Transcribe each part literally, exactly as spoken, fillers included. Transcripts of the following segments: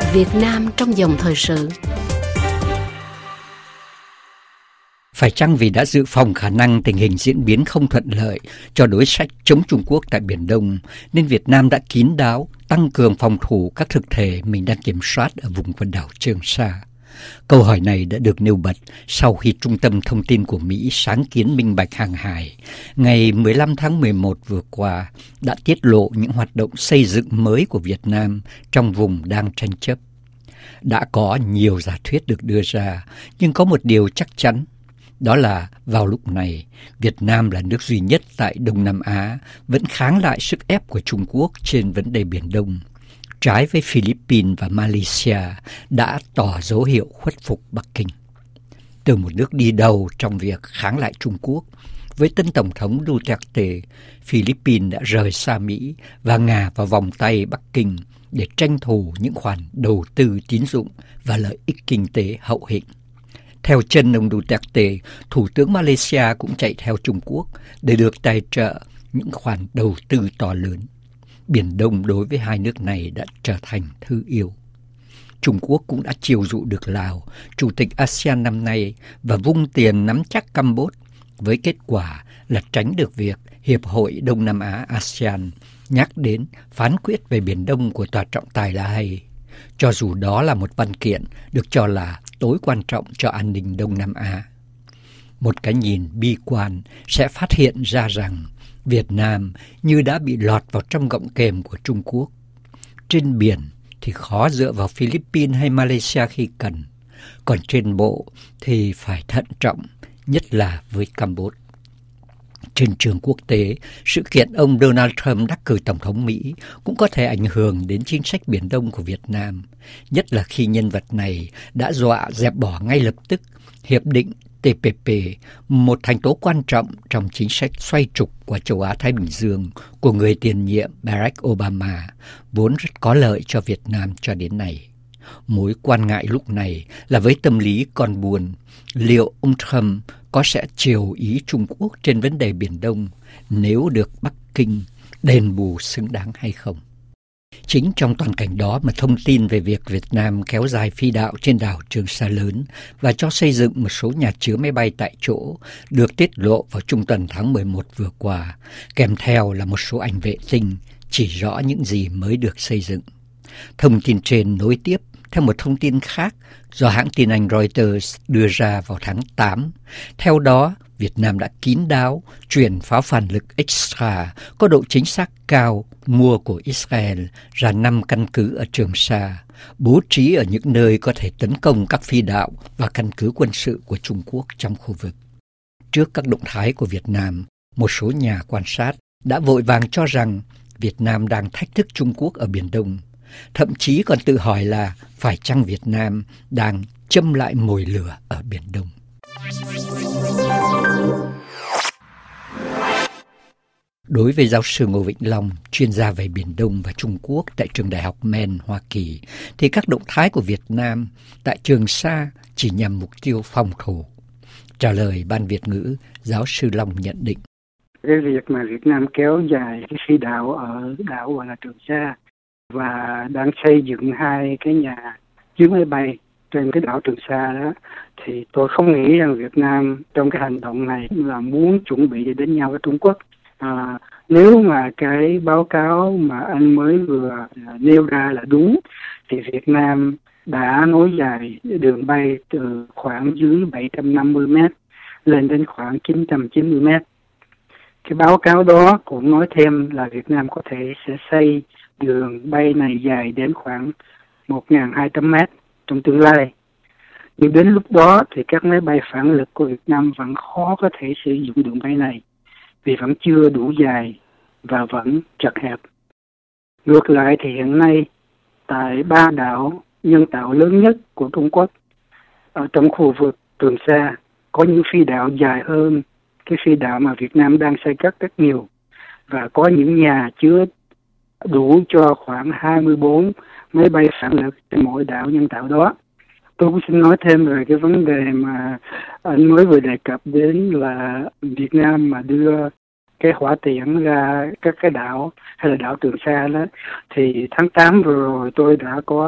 Việt Nam trong dòng thời sự. Phải chăng vì đã dự phòng khả năng tình hình diễn biến không thuận lợi cho đối sách chống Trung Quốc tại Biển Đông, nên Việt Nam đã kín đáo tăng cường phòng thủ các thực thể mình đang kiểm soát ở vùng quần đảo Trường Sa? Câu hỏi này đã được nêu bật sau khi Trung tâm Thông tin của Mỹ Sáng kiến Minh bạch Hàng hải ngày mười lăm tháng mười một vừa qua đã tiết lộ những hoạt động xây dựng mới của Việt Nam trong vùng đang tranh chấp. Đã có nhiều giả thuyết được đưa ra, nhưng có một điều chắc chắn, đó là vào lúc này, Việt Nam là nước duy nhất tại Đông Nam Á vẫn kháng lại sức ép của Trung Quốc trên vấn đề Biển Đông, trái với Philippines và Malaysia đã tỏ dấu hiệu khuất phục Bắc Kinh. Từ một nước đi đầu trong việc kháng lại Trung Quốc, với tân Tổng thống Duterte, Philippines đã rời xa Mỹ và ngả vào vòng tay Bắc Kinh để tranh thủ những khoản đầu tư tín dụng và lợi ích kinh tế hậu hĩnh. Theo chân ông Duterte, Thủ tướng Malaysia cũng chạy theo Trung Quốc để được tài trợ những khoản đầu tư to lớn. Biển Đông đối với hai nước này đã trở thành thư yêu. Trung Quốc cũng đã chiêu dụ được Lào, Chủ tịch a sê an năm nay, và vung tiền nắm chắc Campuchia, với kết quả là tránh được việc Hiệp hội Đông Nam Á a sê an nhắc đến phán quyết về Biển Đông của Tòa trọng tài La Hay, cho dù đó là một văn kiện được cho là tối quan trọng cho an ninh Đông Nam Á. Một cái nhìn bi quan sẽ phát hiện ra rằng Việt Nam như đã bị lọt vào trong gọng kềm của Trung Quốc. Trên biển thì khó dựa vào Philippines hay Malaysia khi cần, còn trên bộ thì phải thận trọng, nhất là với Campuchia. Trên trường quốc tế, sự kiện ông Donald Trump đắc cử Tổng thống Mỹ cũng có thể ảnh hưởng đến chính sách Biển Đông của Việt Nam, nhất là khi nhân vật này đã dọa dẹp bỏ ngay lập tức Hiệp định tê pê pê, một thành tố quan trọng trong chính sách xoay trục của châu Á-Thái Bình Dương của người tiền nhiệm Barack Obama, vốn rất có lợi cho Việt Nam cho đến nay. Mối quan ngại lúc này là với tâm lý con buồn, liệu ông Trump có sẽ chiều ý Trung Quốc trên vấn đề Biển Đông nếu được Bắc Kinh đền bù xứng đáng hay không? Chính trong toàn cảnh đó mà thông tin về việc Việt Nam kéo dài phi đạo trên đảo Trường Sa lớn và cho xây dựng một số nhà chứa máy bay tại chỗ được tiết lộ vào trung tuần tháng mười một vừa qua, kèm theo là một số ảnh vệ tinh chỉ rõ những gì mới được xây dựng. Thông tin trên nối tiếp theo một thông tin khác do hãng tin Anh Reuters đưa ra vào tháng tám. Theo đó, Việt Nam đã kín đáo chuyển pháo phản lực Extra có độ chính xác cao mua của Israel ra năm căn cứ ở Trường Sa, bố trí ở những nơi có thể tấn công các phi đạo và căn cứ quân sự của Trung Quốc trong khu vực. Trước các động thái của Việt Nam, một số nhà quan sát đã vội vàng cho rằng Việt Nam đang thách thức Trung Quốc ở Biển Đông, thậm chí còn tự hỏi là phải chăng Việt Nam đang châm lại mồi lửa ở Biển Đông. Đối với giáo sư Ngô Vĩnh Long, chuyên gia về Biển Đông và Trung Quốc tại Trường Đại học Maine, Hoa Kỳ, thì các động thái của Việt Nam tại Trường Sa chỉ nhằm mục tiêu phòng thủ. Trả lời Ban Việt ngữ, giáo sư Long nhận định. Cái việc mà Việt Nam kéo dài cái phi đạo ở đảo gọi là Trường Sa và đang xây dựng hai cái nhà chứa máy bay trên cái đảo Trường Sa đó, thì tôi không nghĩ rằng Việt Nam trong cái hành động này là muốn chuẩn bị để đánh nhau với Trung Quốc. À, nếu mà cái báo cáo mà anh mới vừa nêu ra là đúng, thì Việt Nam đã nối dài đường bay từ khoảng dưới bảy trăm năm mươi mét lên đến khoảng chín trăm chín mươi mét. Cái báo cáo đó cũng nói thêm là Việt Nam có thể sẽ xây đường bay này dài đến khoảng một nghìn hai trăm mét trong tương lai. Nhưng đến lúc đó thì các máy bay phản lực của Việt Nam vẫn khó có thể sử dụng đường bay này vì vẫn chưa đủ dài và vẫn chật hẹp. Ngược lại thì hiện nay tại ba đảo nhân tạo lớn nhất của Trung Quốc ở trong khu vực Trường Sa có những phi đạo dài hơn cái phi đạo mà Việt Nam đang xây cất rất nhiều, và có những nhà chứa đủ cho khoảng hai mươi bốn máy bay phản lực trên mỗi đảo nhân tạo đó. Tôi cũng xin nói thêm về cái vấn đề mà anh mới vừa đề cập đến là Việt Nam mà đưa cái hỏa tiễn ra các cái đảo hay là đảo Trường Sa đó, thì tháng tám vừa rồi tôi đã có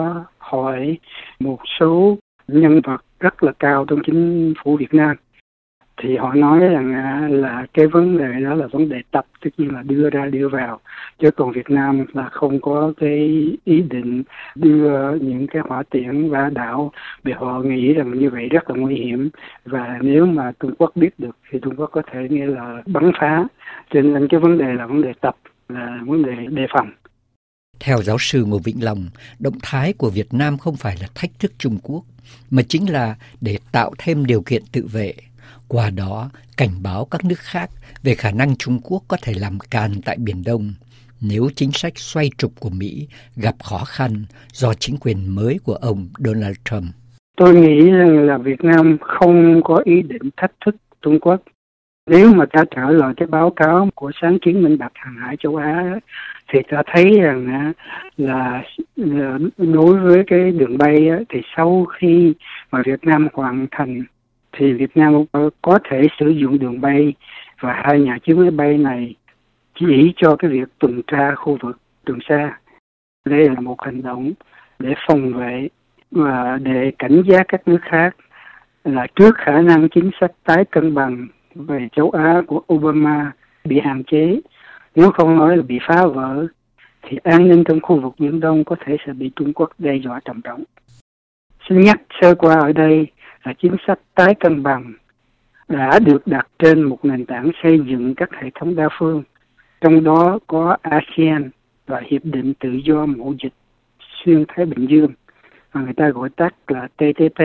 hỏi một số nhân vật rất là cao trong chính phủ Việt Nam. Thì họ nói rằng là cái vấn đề đó là vấn đề tập, tất nhiên là đưa ra đưa vào, chứ còn Việt Nam là không có cái ý định đưa những cái hỏa tiễn vào đảo, vì họ nghĩ rằng như vậy rất là nguy hiểm, và nếu mà Trung Quốc biết được thì Trung Quốc có thể nghĩa là bắn phá, cho nên cái vấn đề là vấn đề tập, là vấn đề đề phòng. Theo giáo sư Ngô Vĩnh Long, động thái của Việt Nam không phải là thách thức Trung Quốc, mà chính là để tạo thêm điều kiện tự vệ, qua đó cảnh báo các nước khác về khả năng Trung Quốc có thể làm càn tại Biển Đông nếu chính sách xoay trục của Mỹ gặp khó khăn do chính quyền mới của ông Donald Trump. Tôi nghĩ rằng là Việt Nam không có ý định thách thức Trung Quốc. Nếu mà ta trả lời cái báo cáo của sáng kiến minh bạch hàng hải châu Á thì ta thấy rằng là, là đối với cái đường bay thì sau khi mà Việt Nam hoàn thành thì Việt Nam có thể sử dụng đường bay, và hai nhà chiếc máy bay này chỉ cho cái việc tuần tra khu vực Trường Sa. Đây là một hành động để phòng vệ và để cảnh giác các nước khác là trước khả năng chính sách tái cân bằng về châu Á của Obama bị hạn chế, nếu không nói là bị phá vỡ, thì an ninh trong khu vực Biển Đông có thể sẽ bị Trung Quốc đe dọa trầm trọng. Xin nhắc sơ qua ở đây là chính sách tái cân bằng đã được đặt trên một nền tảng xây dựng các hệ thống đa phương, trong đó có a sê an và Hiệp định Tự do Mậu Dịch Xuyên Thái Bình Dương, mà người ta gọi tắt là T T P.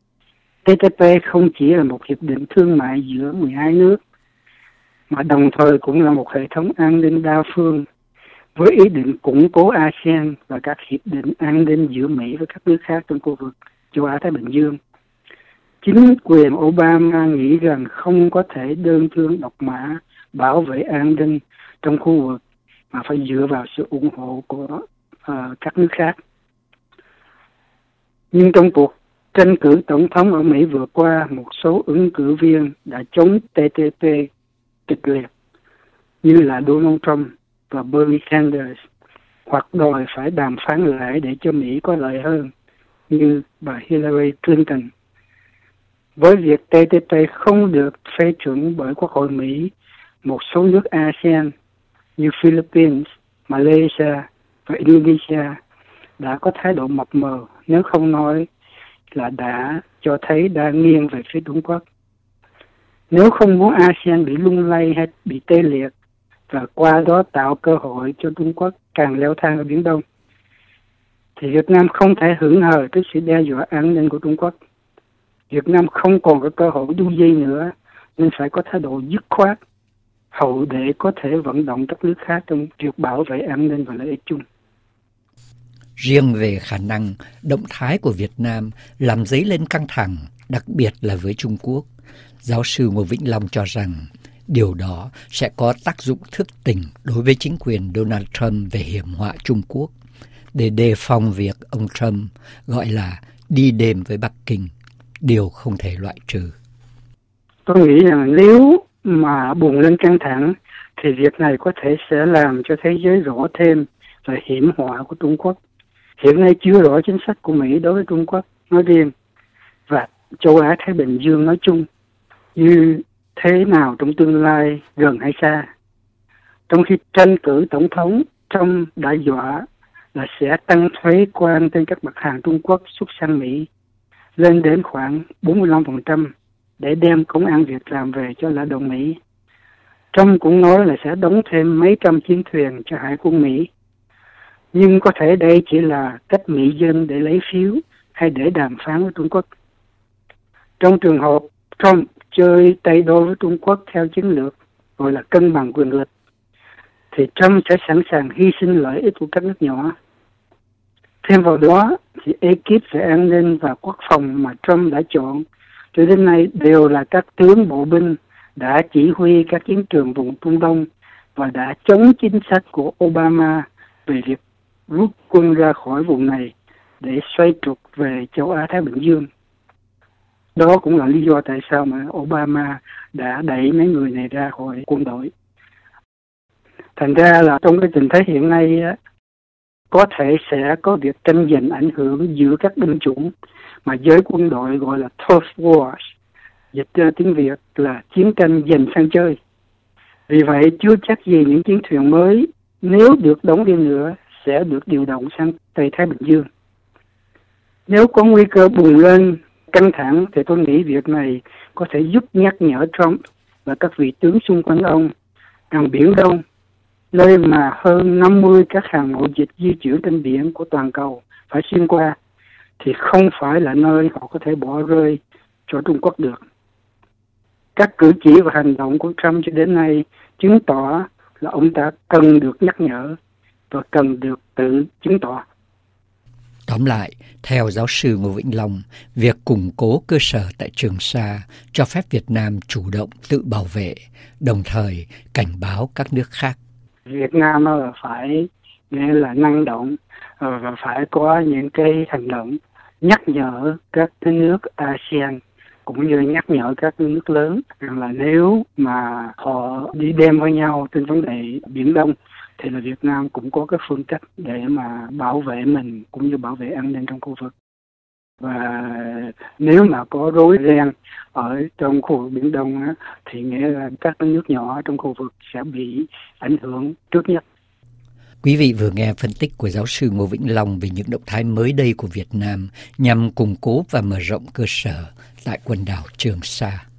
T T P không chỉ là một hiệp định thương mại giữa mười hai nước, mà đồng thời cũng là một hệ thống an ninh đa phương với ý định củng cố a sê an và các hiệp định an ninh giữa Mỹ với các nước khác trong khu vực châu Á Thái Bình Dương. Chính quyền Obama nghĩ rằng không có thể đơn thương độc mã bảo vệ an ninh trong khu vực, mà phải dựa vào sự ủng hộ của uh, các nước khác. Nhưng trong cuộc tranh cử tổng thống ở Mỹ vừa qua, một số ứng cử viên đã chống T T P kịch liệt, như là Donald Trump và Bernie Sanders, hoặc đòi phải đàm phán lại để cho Mỹ có lợi hơn, như bà Hillary Clinton. Với việc T T P không được phê chuẩn bởi Quốc hội Mỹ, một số nước a sê an như Philippines, Malaysia và Indonesia đã có thái độ mập mờ, nếu không nói là đã cho thấy đang nghiêng về phía Trung Quốc. Nếu không muốn a sê an bị lung lay hay bị tê liệt, và qua đó tạo cơ hội cho Trung Quốc càng leo thang ở Biển Đông, thì Việt Nam không thể hưởng hờ trước sự đe dọa an ninh của Trung Quốc. Việt Nam không còn có cơ hội đu dây nữa, nên phải có thái độ dứt khoát, hậu để có thể vận động các nước khác trong việc bảo vệ an ninh và lợi ích chung. Riêng về khả năng động thái của Việt Nam làm dấy lên căng thẳng, đặc biệt là với Trung Quốc, giáo sư Ngô Vĩnh Long cho rằng điều đó sẽ có tác dụng thức tỉnh đối với chính quyền Donald Trump về hiểm họa Trung Quốc, để đề phòng việc ông Trump gọi là đi đêm với Bắc Kinh, điều không thể loại trừ. Tôi nghĩ rằng nếu mà bùng lên căng thẳng thì việc này có thể sẽ làm cho thế giới rõ thêm về hiểm họa của Trung Quốc. Hiện nay chưa rõ chính sách của Mỹ đối với Trung Quốc nói riêng và châu Á Thái Bình Dương nói chung như thế nào trong tương lai gần hay xa. Trong khi tranh cử tổng thống, Trump đã dọa là sẽ tăng thuế quan trên các mặt hàng Trung Quốc xuất sang Mỹ lên đến khoảng bốn mươi lăm phần trăm để đem công ăn việc làm về cho lao động Mỹ. Trump cũng nói là sẽ đóng thêm mấy trăm chiến thuyền cho Hải quân Mỹ. Nhưng có thể đây chỉ là cách Mỹ dân để lấy phiếu hay để đàm phán với Trung Quốc. Trong trường hợp Trump chơi tay đôi với Trung Quốc theo chiến lược gọi là cân bằng quyền lực, thì Trump sẽ sẵn sàng hy sinh lợi ích của các nước nhỏ. Thêm vào đó, thì ekip về an ninh và quốc phòng mà Trump đã chọn cho đến nay đều là các tướng bộ binh đã chỉ huy các chiến trường vùng Trung Đông và đã chống chính sách của Obama về việc rút quân ra khỏi vùng này để xoay trục về châu Á Thái Bình Dương. Đó cũng là lý do tại sao mà Obama đã đẩy mấy người này ra khỏi quân đội. Thành ra là trong cái tình thế hiện nay á, có thể sẽ có việc tranh giành ảnh hưởng giữa các binh chủng mà giới quân đội gọi là turf wars, dịch ra tiếng Việt là chiến tranh giành sân chơi. Vì vậy, chưa chắc gì những chiến thuyền mới nếu được đóng đi nữa sẽ được điều động sang Tây Thái Bình Dương. Nếu có nguy cơ bùng lên căng thẳng thì tôi nghĩ việc này có thể giúp nhắc nhở Trump và các vị tướng xung quanh ông rằng Biển Đông, nơi mà hơn năm mươi các hàng mậu dịch di chuyển trên biển của toàn cầu phải xuyên qua, thì không phải là nơi họ có thể bỏ rơi cho Trung Quốc được. Các cử chỉ và hành động của Trump cho đến nay chứng tỏ là ông ta cần được nhắc nhở và cần được tự chứng tỏ. Tóm lại, theo giáo sư Ngô Vĩnh Long, việc củng cố cơ sở tại Trường Sa cho phép Việt Nam chủ động tự bảo vệ, đồng thời cảnh báo các nước khác. Việt Nam là phải nghĩa là năng động và phải có những cái hành động nhắc nhở các nước a sê an cũng như nhắc nhở các nước lớn rằng là nếu mà họ đi đêm với nhau trên vấn đề Biển Đông thì là Việt Nam cũng có cái phương cách để mà bảo vệ mình cũng như bảo vệ an ninh trong khu vực. Và nếu mà có rối ren ở trong khu vực Biển Đông á, thì nghĩa là các nước nhỏ trong khu vực sẽ bị ảnh hưởng trước nhất. Quý vị vừa nghe phân tích của giáo sư Ngô Vĩnh Long về những động thái mới đây của Việt Nam nhằm củng cố và mở rộng cơ sở tại quần đảo Trường Sa.